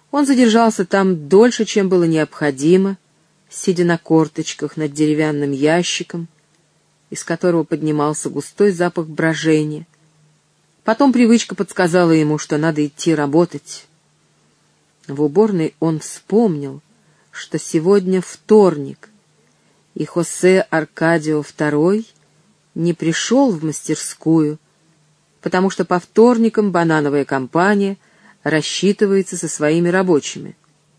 Он задержался там дольше, чем было необходимо, сидя на корточках над деревянным ящиком, из которого поднимался густой запах брожения. Потом привычка подсказала ему, что надо идти работать. В уборной он вспомнил, что сегодня вторник, и Хосе Аркадио II не пришел в мастерскую, потому что по вторникам банановая компания рассчитывается со своими рабочими.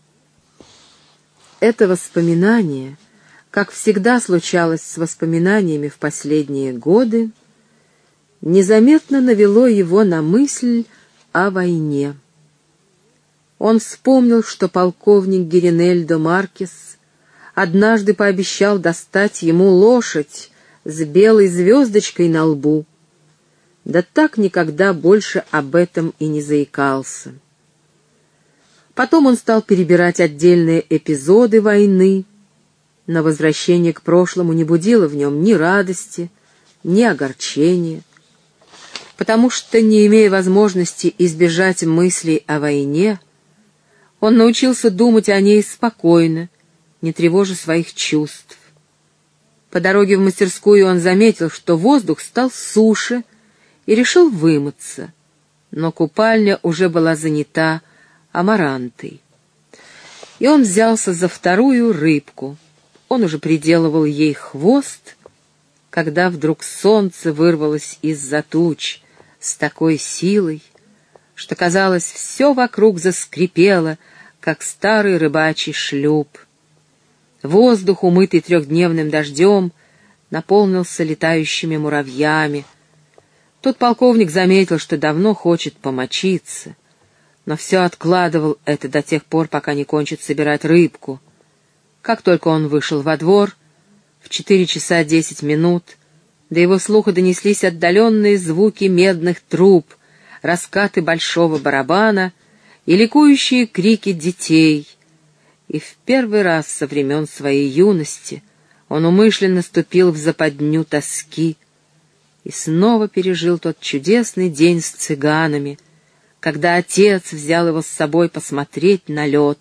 Это воспоминание, как всегда случалось с воспоминаниями в последние годы, незаметно навело его на мысль о войне. Он вспомнил, что полковник Гиринельдо Маркес однажды пообещал достать ему лошадь с белой звездочкой на лбу, да так никогда больше об этом и не заикался. Потом он стал перебирать отдельные эпизоды войны, но возвращение к прошлому не будило в нем ни радости, ни огорчения, потому что, не имея возможности избежать мыслей о войне, он научился думать о ней спокойно, не тревожа своих чувств. По дороге в мастерскую он заметил, что воздух стал суше, и решил вымыться, но купальня уже была занята амарантой. И он взялся за вторую рыбку. Он уже приделывал ей хвост, когда вдруг солнце вырвалось из-за туч с такой силой, что, казалось, все вокруг заскрипело, как старый рыбачий шлюп. Воздух, умытый трехдневным дождем, наполнился летающими муравьями. Тут полковник заметил, что давно хочет помочиться, но все откладывал это до тех пор, пока не кончит собирать рыбку. Как только он вышел во двор, в 4 часа 10 минут, до его слуха донеслись отдаленные звуки медных труб, раскаты большого барабана и ликующие крики детей. И в первый раз со времен своей юности он умышленно ступил в западню тоски и снова пережил тот чудесный день с цыганами, когда отец взял его с собой посмотреть на лед.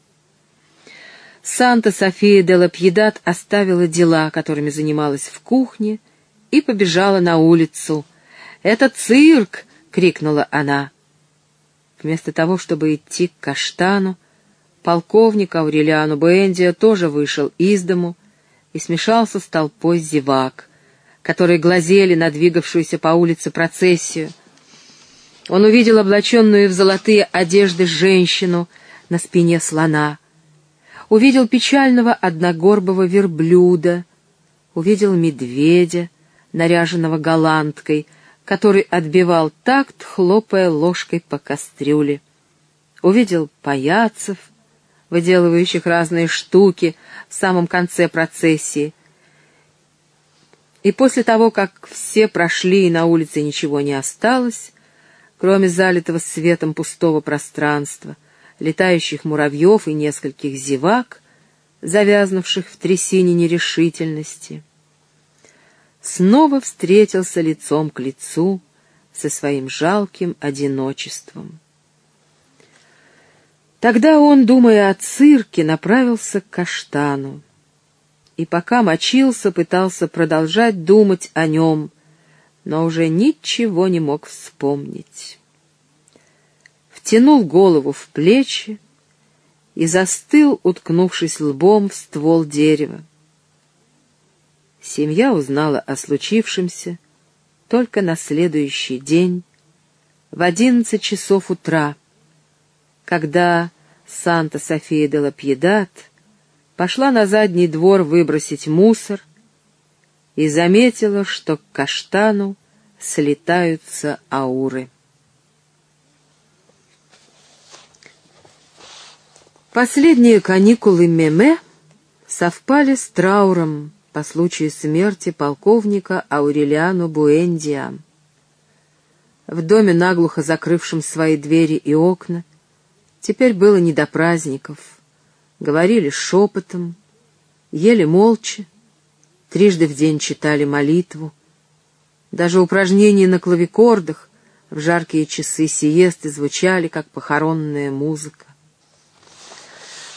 Санта-София де ла Пьедад оставила дела, которыми занималась в кухне, и побежала на улицу. «Это цирк!» — крикнула она. Вместо того, чтобы идти к каштану, полковник Аурелиано Буэндиа тоже вышел из дому и смешался с толпой зевак, которые глазели на двигавшуюся по улице процессию. Он увидел облаченную в золотые одежды женщину на спине слона, увидел печального одногорбого верблюда, увидел медведя, наряженного голландкой, который отбивал такт, хлопая ложкой по кастрюле, увидел паяцев, выделывающих разные штуки в самом конце процессии. И после того, как все прошли и на улице ничего не осталось, кроме залитого светом пустого пространства, летающих муравьев и нескольких зевак, завязнувших в трясине нерешительности, снова встретился лицом к лицу со своим жалким одиночеством. Тогда он, думая о цирке, направился к каштану, и пока мочился, пытался продолжать думать о нем, но уже ничего не мог вспомнить. Втянул голову в плечи и застыл, уткнувшись лбом в ствол дерева. Семья узнала о случившемся только на следующий день, в 11 часов утра, когда Санта-София де ла Пьедад пошла на задний двор выбросить мусор и заметила, что к каштану слетаются ауры. Последние каникулы Меме совпали с трауром по случаю смерти полковника Аурелиано Буэндиа. В доме, наглухо закрывшем свои двери и окна, теперь было не до праздников. Говорили шепотом, ели молча, трижды в день читали молитву. Даже упражнения на клавикордах в жаркие часы сиесты звучали, как похоронная музыка.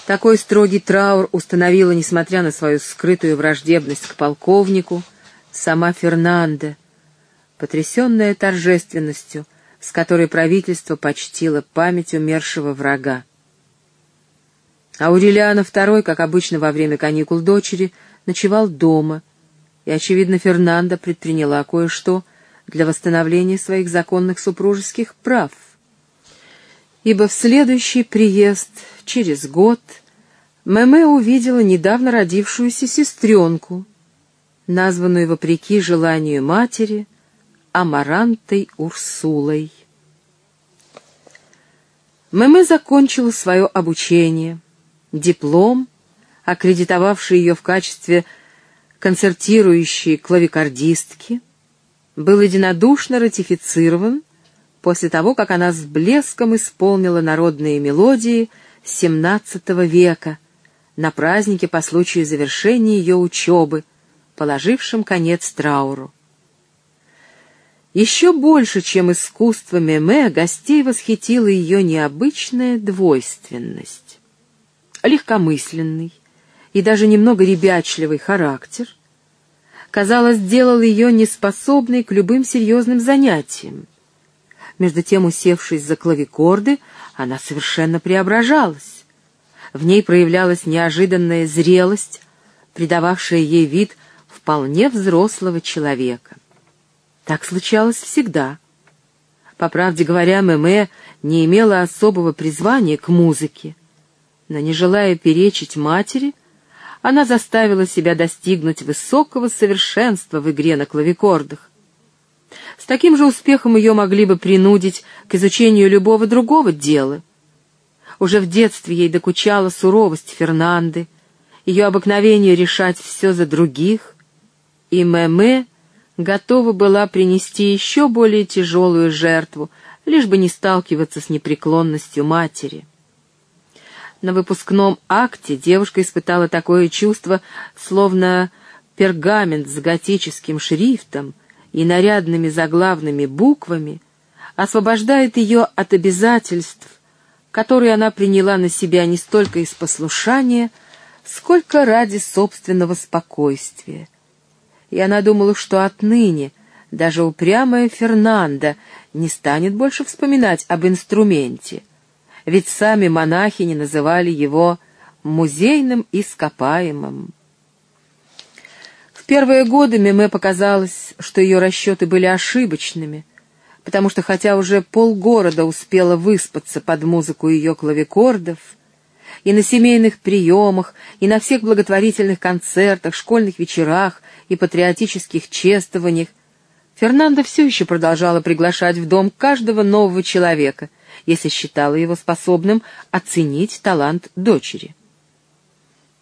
Такой строгий траур установила, несмотря на свою скрытую враждебность к полковнику, сама Фернанда, потрясенная торжественностью, с которой правительство почтило память умершего врага. Аурелиано II, как обычно во время каникул дочери, ночевал дома, и, очевидно, Фернанда предприняла кое-что для восстановления своих законных супружеских прав. Ибо в следующий приезд, через год, Меме увидела недавно родившуюся сестренку, названную, вопреки желанию матери, Амарантой Урсулой. Меме закончила свое обучение. Диплом, аккредитовавший ее в качестве концертирующей клавикордистки, был единодушно ратифицирован после того, как она с блеском исполнила народные мелодии XVII века на празднике по случаю завершения ее учебы, положившем конец трауру. Еще больше, чем искусство Меме, гостей восхитила ее необычная двойственность. Легкомысленный и даже немного ребячливый характер, казалось, делал ее неспособной к любым серьезным занятиям. Между тем, усевшись за клавикорды, она совершенно преображалась. В ней проявлялась неожиданная зрелость, придававшая ей вид вполне взрослого человека. Так случалось всегда. По правде говоря, Меме не имела особого призвания к музыке, но, не желая перечить матери, она заставила себя достигнуть высокого совершенства в игре на клавикордах. С таким же успехом ее могли бы принудить к изучению любого другого дела. Уже в детстве ей докучала суровость Фернанды, ее обыкновение решать все за других, и Меме готова была принести еще более тяжелую жертву, лишь бы не сталкиваться с непреклонностью матери. На выпускном акте девушка испытала такое чувство, словно пергамент с готическим шрифтом и нарядными заглавными буквами освобождает ее от обязательств, которые она приняла на себя не столько из послушания, сколько ради собственного спокойствия. И она думала, что отныне даже упрямая Фернанда не станет больше вспоминать об инструменте, ведь сами монахини называли его музейным ископаемым. В первые годы Меме показалось, что ее расчеты были ошибочными, потому что хотя уже полгорода успела выспаться под музыку ее клавикордов, и на семейных приемах, и на всех благотворительных концертах, школьных вечерах и патриотических чествованиях, Фернанда все еще продолжала приглашать в дом каждого нового человека, если считала его способным оценить талант дочери.